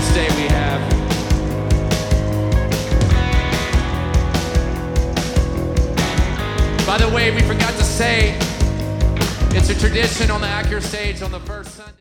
this day we have. By the way, we forgot to say, it's a tradition on the Acura stage on the first Sunday.